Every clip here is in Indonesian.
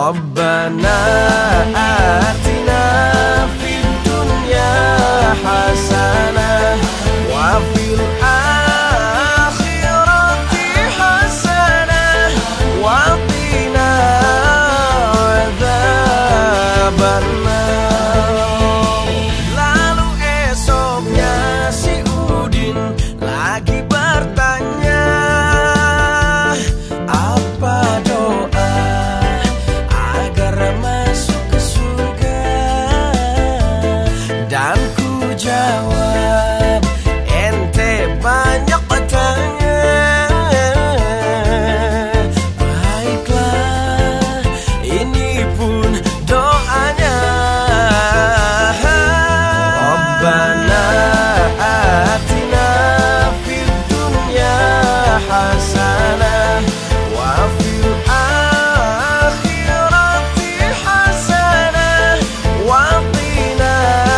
Rabbana atina fid dunya hasanah wa fil akhirati hasanah wa qina adzabannar. Lalu esoknya si Udin lagi bertanya, apa doa agar masuk ke surga? Dan ku jawab, ente banyak tanya. Baiklah, ini pun doanya. Rabbana atina fid dunya hasanah wa fil akhirati hasanah wa qina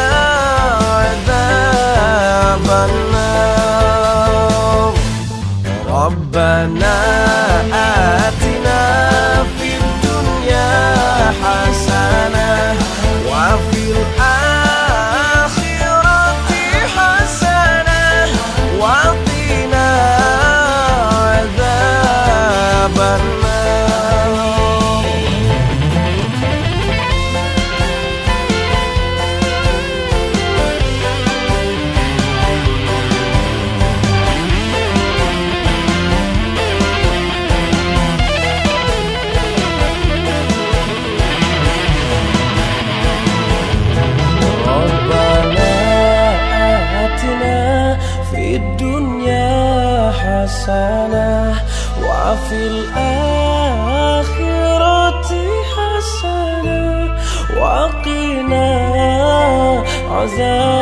adzabannar. Rabbana atina fid dunya hasanah wa fil akhirati hasanah wa qina adzabannar. Rabbana atina fid dunya hasanah wa fil akhirati hasanah wa qina azab